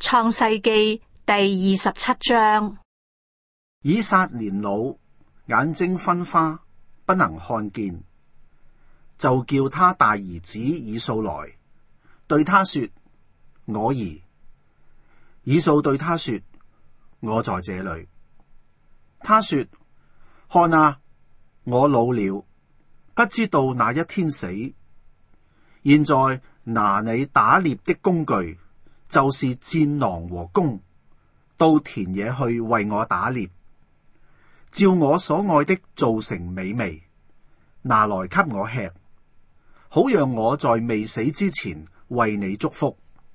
創世記第27章。 以撒年老，眼睛昏花，不能看見，就叫他大兒子以掃來，對他說：我兒。以掃對他說：我在這裏。他說：看啊，我老了，不知道哪一天死。現在拿你打獵的工具，就是箭囊和弓，到田野去為我打獵，照我所愛的做成美味，拿來給我吃，好讓我在未死之前為你祝福。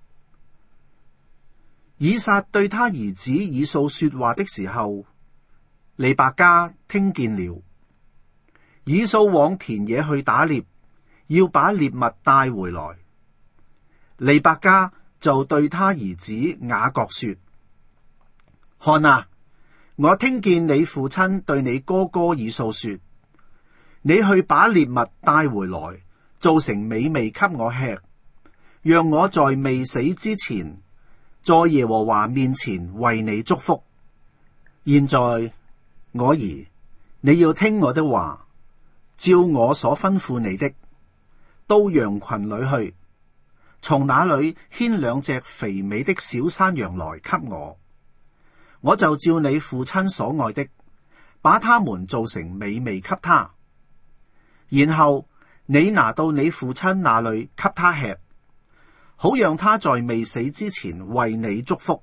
以撒對他兒子以掃說話的時候，利百加聽見了。以掃往田野去打獵，要把獵物帶回來。利百加就對他兒子雅各說：看啊，我聽見你父親對你哥哥以掃說，你去把獵物帶回來，做成美味給我吃，讓我在未死之前，在耶和華面前為你祝福。現在我兒，你要聽我的話，照我所吩咐你的，到羊群裏去，從那裏牽2隻肥美的小山羊來給我，我就照你父親所愛的，把它們做成美味給他。然後你拿到你父親那裏給他吃，好讓他在未死之前為你祝福。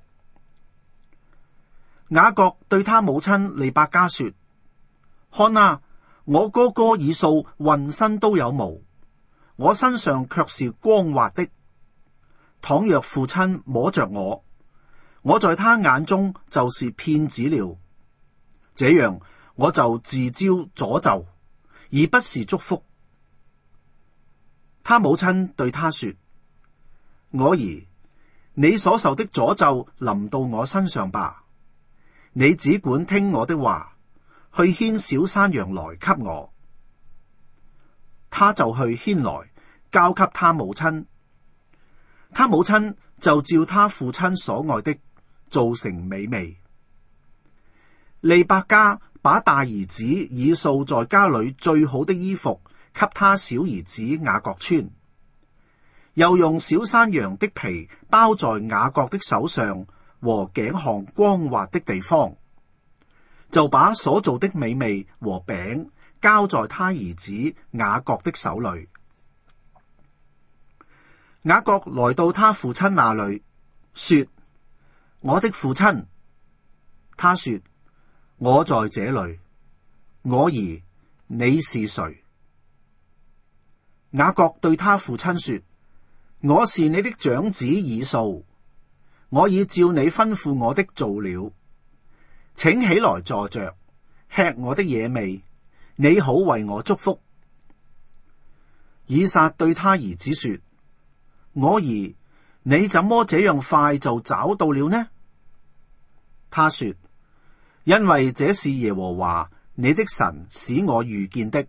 雅各對他母親利百加說：看啊，我哥哥以掃渾身都有毛，我身上卻是光滑的。倘若父親摸着我，我在他眼中就是騙子了。這樣我就自招詛咒，而不是祝福。他母親對他說：我兒，你所受的詛咒臨到我身上吧。你只管聽我的話，去牽小山羊來給我。他就去牽來，交給他母親。他母親就照他父親所愛的做成美味。利百加把大兒子以掃在家裏最好的衣服給他小兒子雅各穿，又用小山羊的皮包在雅各的手上和頸項光滑的地方，就把所做的美味和餅交在他兒子雅各的手裏。雅各來到他父親那裏，說：我的父親。他說：我在這裏。我兒，你是誰？雅各對他父親說：我是你的長子以掃，我已照你吩咐我的做了。請起來坐着，吃我的野味，你好為我祝福。以撒對他兒子說：我兒，你怎麼這樣快就找到了呢？他說：因為這是耶和華你的神使我遇見的。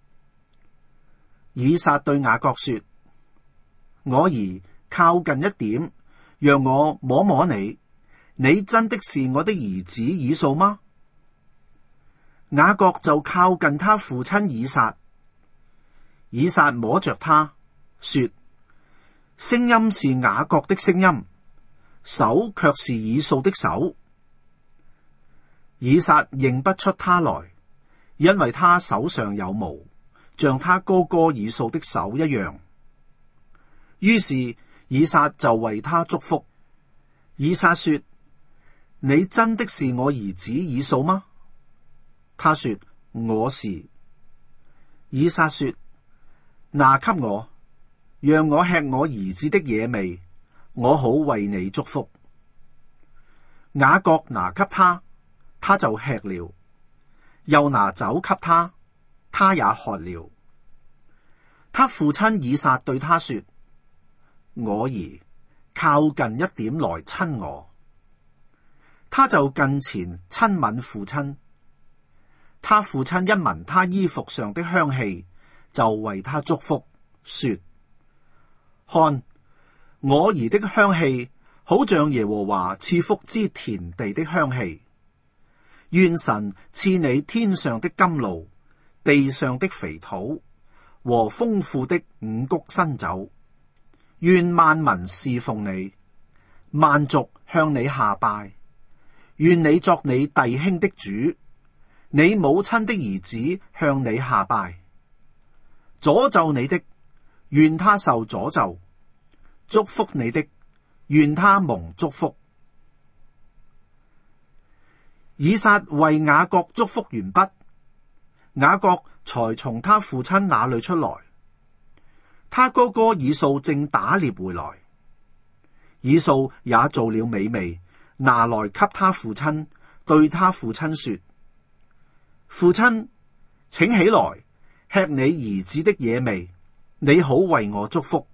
以撒對雅各說：我兒，靠近一點，讓我摸摸你。你真的是我的兒子以掃嗎？雅各就靠近他父親以撒。以撒摸着他，說：聲音是雅各的聲音，手卻是以掃的手。以撒認不出他來，因為他手上有毛，像他哥哥以掃的手一樣。於是以撒就為他祝福。以撒說：你真的是我兒子以掃嗎？他說：我是。以撒說：拿給我，讓我吃我兒子的野味，我好為你祝福。雅各拿給他，他就吃了，又拿酒給他，他也喝了。他父親以撒對他說：我兒，靠近一點來親我。他就近前親吻父親。他父親一聞他衣服上的香氣，就為他祝福，說：看，我兒的香氣好像耶和華賜福之田地的香氣。願神賜你天上的甘露，地上的肥土和豐富的五穀新酒。願萬民侍奉你，萬族向你下拜。願你作你弟兄的主，你母親的兒子向你下拜。詛咒你的，願他受詛咒；祝福你的，願他蒙祝福。以撒為雅各祝福完畢，雅各才從他父親那裏出來。他哥哥以掃正打獵回來，以掃也做了美味，拿來給他父親，對他父親說：父親，請起來，吃你兒子的野味，你好為我祝福。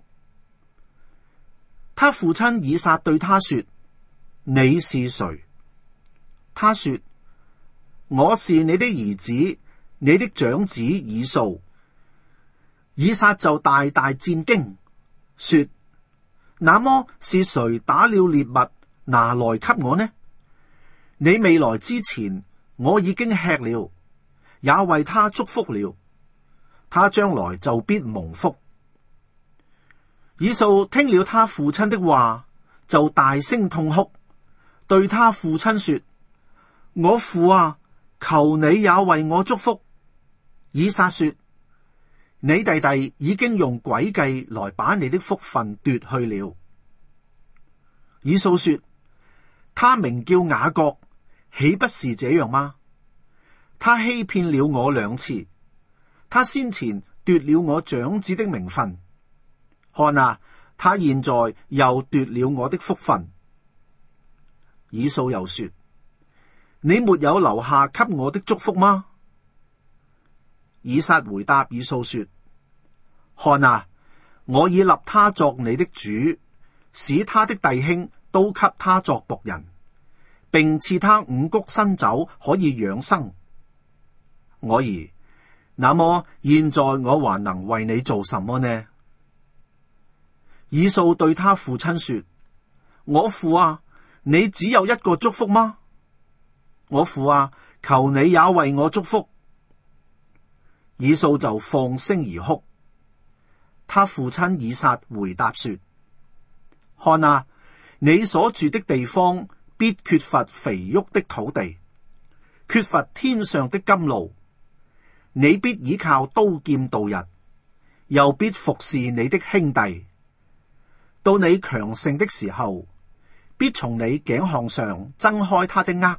他父親以撒對他說：你是誰？他說：我是你的兒子，你的長子以掃。以撒就大大戰驚，說：那麼是誰打了獵物拿來給我呢？你未來之前，我已經吃了，也為他祝福了，他將來就必蒙福。以掃聽了他父親的話，就大聲痛哭，對他父親說：我父啊，求你也為我祝福。以撒說：你弟弟已經用詭計來把你的福分奪去了。以掃說：他名叫雅各，豈不是這樣嗎？他欺騙了我2次，他先前奪了我長子的名分，看啊，他現在又奪了我的福分。以掃又說：你沒有留下給我的祝福嗎？以撒回答以掃說：看啊，我已立他作你的主，使他的弟兄都給他作僕人，並賜他五穀新酒可以養生。我兒，那麼現在我還能為你做什麼呢？以掃對他父親說：我父啊，你只有一個祝福嗎？我父啊，求你也為我祝福。以掃就放聲而哭。他父親以撒回答說：看啊，你所住的地方必缺乏肥沃的土地，缺乏天上的甘露，你必倚靠刀劍度日，又必服侍你的兄弟。到你強盛的時候，必從你頸項上掙開他的軛。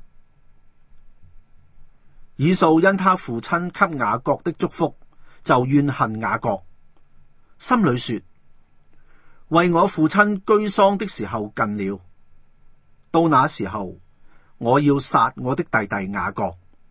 以掃因他父親給雅各的祝福，就怨恨雅各，心裏說：為我父親居喪的時候近了，到那時候，我要殺我的弟弟雅各。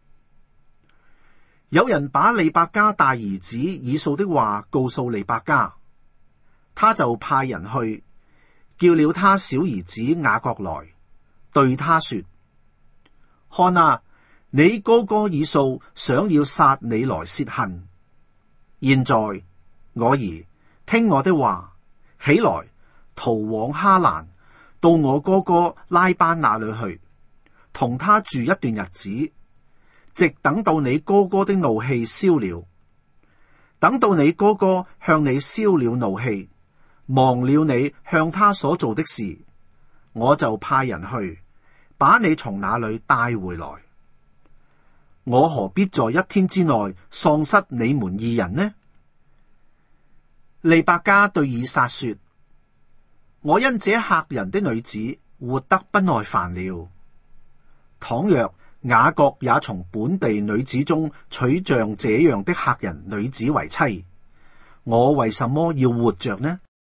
有人把利百加大兒子以掃的話告訴利百加，他就派人去叫了他小兒子雅各來，對他說：看啊，你哥哥以掃想要殺你來洩恨。現在我兒，聽我的話，起來逃往哈蘭，到我哥哥拉班那裏去，同他住一段日子，直等到你哥哥的怒氣消了。等到你哥哥向你消了怒氣，忘了你向他所做的事，我就派人去把你從那裏帶回來。我何必在一天之內喪失你們2人呢？利百加對以撒說：我因這客人的女子活得不耐煩了。倘若雅各也從本地女子中取像這樣的客人女子為妻，我為什麼要活着呢？